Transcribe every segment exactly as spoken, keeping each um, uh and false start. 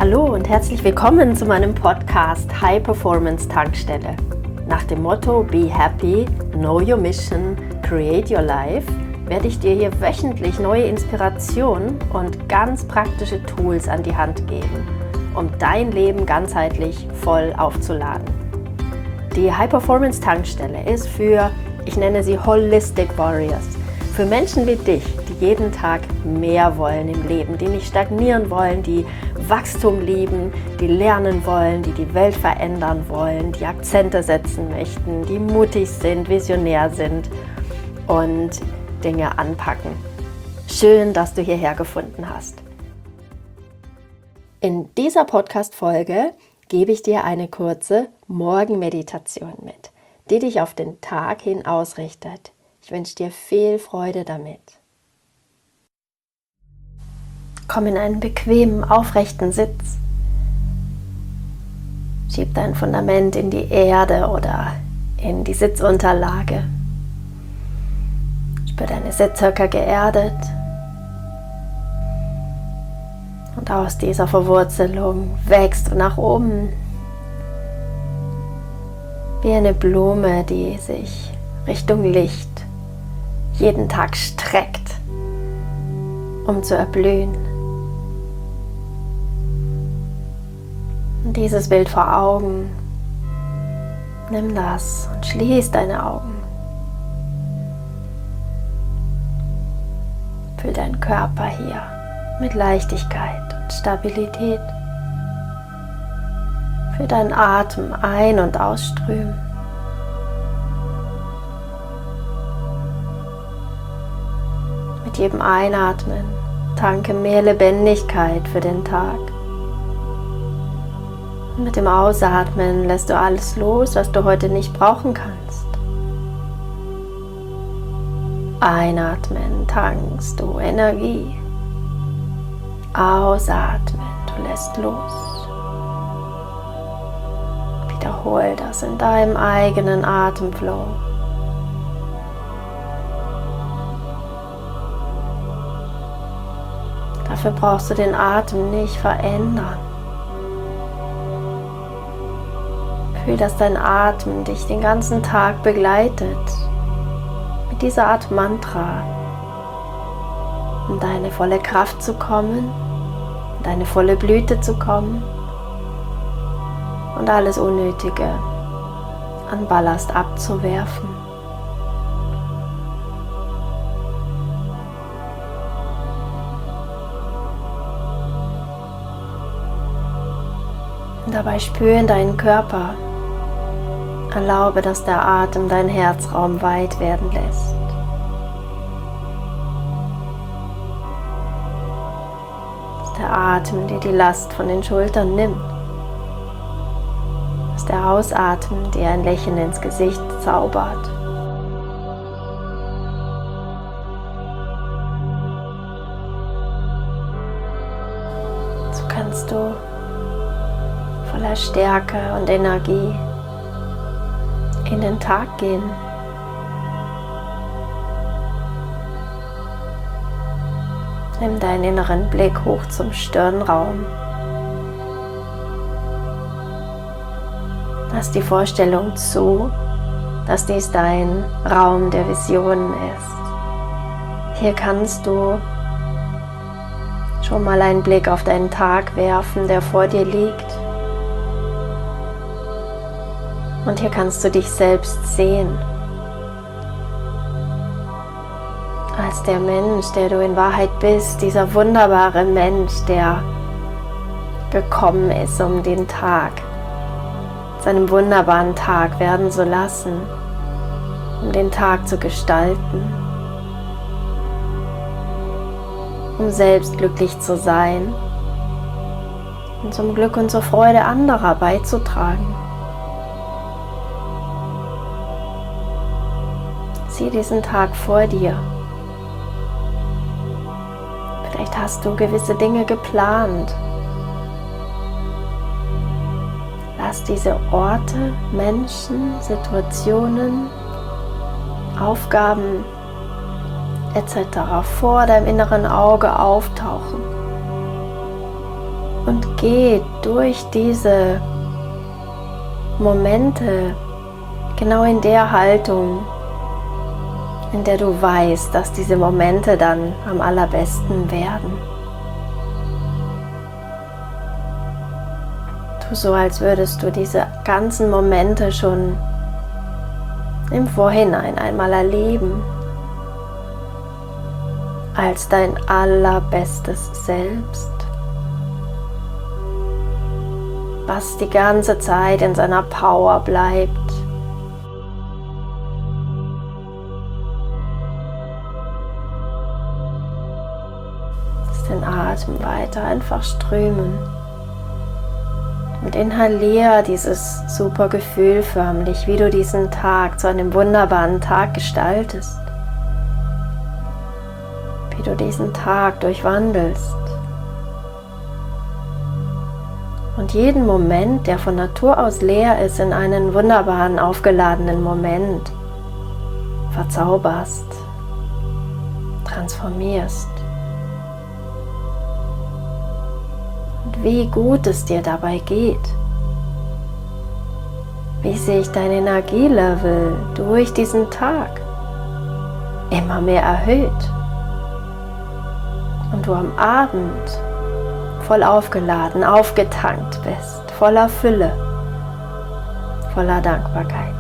Hallo und herzlich willkommen zu meinem Podcast High Performance Tankstelle. Nach dem Motto Be Happy, Know Your Mission, Create Your Life werde ich dir hier wöchentlich neue Inspirationen und ganz praktische Tools an die Hand geben, um dein Leben ganzheitlich voll aufzuladen. Die High Performance Tankstelle ist für, ich nenne sie Holistic Warriors, für Menschen wie dich, die jeden Tag mehr wollen im Leben, die nicht stagnieren wollen, die Wachstum lieben, die lernen wollen, die die Welt verändern wollen, die Akzente setzen möchten, die mutig sind, visionär sind und Dinge anpacken. Schön, dass du hierher gefunden hast. In dieser Podcast-Folge gebe ich dir eine kurze Morgenmeditation mit, die dich auf den Tag hin ausrichtet. Ich wünsche dir viel Freude damit. Komm in einen bequemen, aufrechten Sitz. Schieb dein Fundament in die Erde oder in die Sitzunterlage. Spür deine Sitzhöcker geerdet. Und aus dieser Verwurzelung wächst du nach oben wie eine Blume, die sich Richtung Licht jeden Tag streckt, um zu erblühen. Und dieses Bild vor Augen, nimm das und schließ deine Augen. Fühl deinen Körper hier mit Leichtigkeit und Stabilität. Fühl deinen Atem ein- und ausströmen. Mit jedem Einatmen tanke mehr Lebendigkeit für den Tag. Und mit dem Ausatmen lässt du alles los, was du heute nicht brauchen kannst. Einatmen tankst du Energie. Ausatmen, du lässt los. Wiederhol das in deinem eigenen Atemflow. Dafür brauchst du den Atem nicht verändern. Fühl, dass dein Atem dich den ganzen Tag begleitet. Mit dieser Art Mantra, um deine volle Kraft zu kommen, in deine volle Blüte zu kommen und alles Unnötige an Ballast abzuwerfen. Und dabei spür in deinen Körper. Erlaube, dass der Atem deinen Herzraum weit werden lässt. Dass der Atem dir die Last von den Schultern nimmt. Dass der Ausatmen dir ein Lächeln ins Gesicht zaubert. So kannst du voller Stärke und Energie in den Tag gehen. Nimm deinen inneren Blick hoch zum Stirnraum. Lass die Vorstellung zu, dass dies dein Raum der Visionen ist. Hier kannst du schon mal einen Blick auf deinen Tag werfen, der vor dir liegt. Und hier kannst du dich selbst sehen, als der Mensch, der du in Wahrheit bist, dieser wunderbare Mensch, der gekommen ist, um den Tag zu einem wunderbaren Tag werden zu lassen, um den Tag zu gestalten, um selbst glücklich zu sein und zum Glück und zur Freude anderer beizutragen. Sieh diesen Tag vor dir. Vielleicht hast du gewisse Dinge geplant. Lass diese Orte, Menschen, Situationen, Aufgaben et cetera vor deinem inneren Auge auftauchen. und geh durch diese Momente genau in der Haltung, in der du weißt, dass diese Momente dann am allerbesten werden. Tu so, als würdest du diese ganzen Momente schon im Vorhinein einmal erleben, als dein allerbestes Selbst, was die ganze Zeit in seiner Power bleibt. Lass den Atem weiter einfach strömen und inhaliere dieses super Gefühl förmlich, wie du diesen Tag zu einem wunderbaren Tag gestaltest, wie du diesen Tag durchwandelst. Und jeden Moment, der von Natur aus leer ist, in einen wunderbaren, aufgeladenen Moment verzauberst, transformierst. Und wie gut es dir dabei geht, wie sich dein Energielevel durch diesen Tag immer mehr erhöht und du am Abend voll aufgeladen, aufgetankt bist, voller Fülle, voller Dankbarkeit.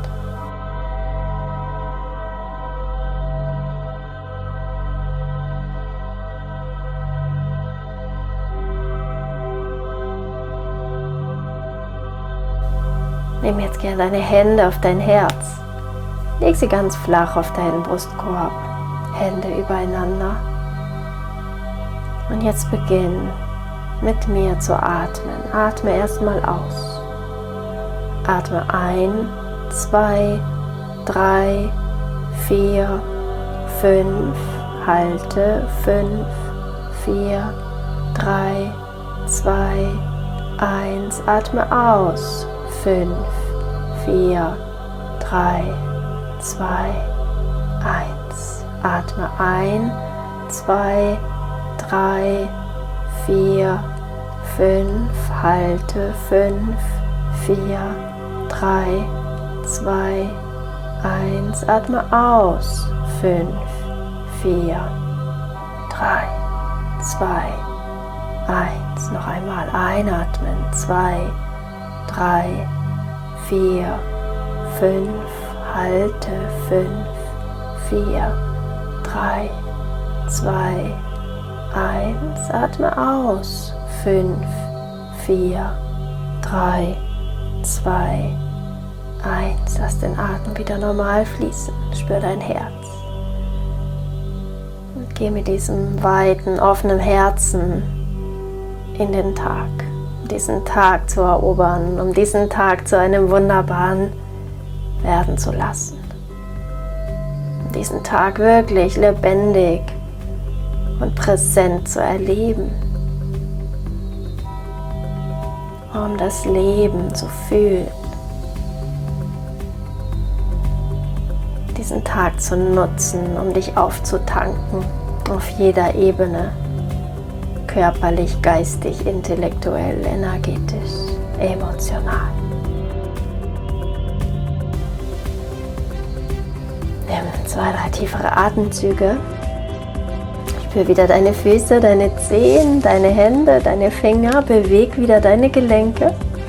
Nimm jetzt gerne deine Hände auf dein Herz, leg sie ganz flach auf deinen Brustkorb, Hände übereinander. Und jetzt beginn mit mir zu atmen. Atme erstmal aus. Atme ein, zwei, drei, vier, fünf. Halte fünf, vier, drei, zwei, eins. Atme aus. fünf, vier, drei, zwei, eins. Atme ein, zwei, drei, vier, fünf, halte fünf, vier, drei, zwei, eins, atme aus, fünf, vier, drei, zwei, eins, noch einmal einatmen, zwei, drei, vier, fünf, halte fünf, vier, drei, zwei, eins, atme aus, fünf, vier, drei, zwei, eins, lass den Atem wieder normal fließen, spür dein Herz und geh mit diesem weiten, offenen Herzen in den Tag, um diesen Tag zu erobern, um diesen Tag zu einem wunderbaren werden zu lassen, um diesen Tag wirklich lebendig und präsent zu erleben, um das Leben zu fühlen, diesen Tag zu nutzen, um dich aufzutanken auf jeder Ebene, körperlich, geistig, intellektuell, energetisch, emotional. Nimm zwei, drei tiefere Atemzüge. Spür wieder deine Füße, deine Zehen, deine Hände, deine Finger. Beweg wieder deine Gelenke.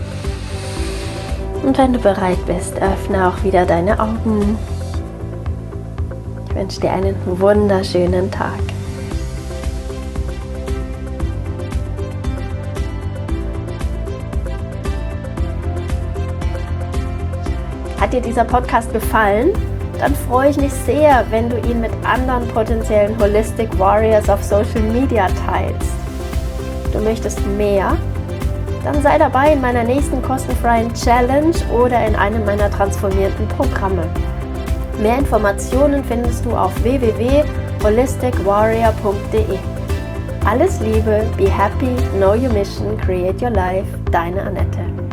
Und wenn du bereit bist, öffne auch wieder deine Augen. Ich wünsche dir einen wunderschönen Tag. Hat dir dieser Podcast gefallen? Dann freue ich mich sehr, wenn du ihn mit anderen potenziellen Holistic Warriors auf Social Media teilst. Du möchtest mehr? Dann sei dabei in meiner nächsten kostenfreien Challenge oder in einem meiner transformierten Programme. Mehr Informationen findest du auf w w w punkt holistic warrior punkt d e. Alles Liebe, be happy, know your mission, create your life, deine Annette.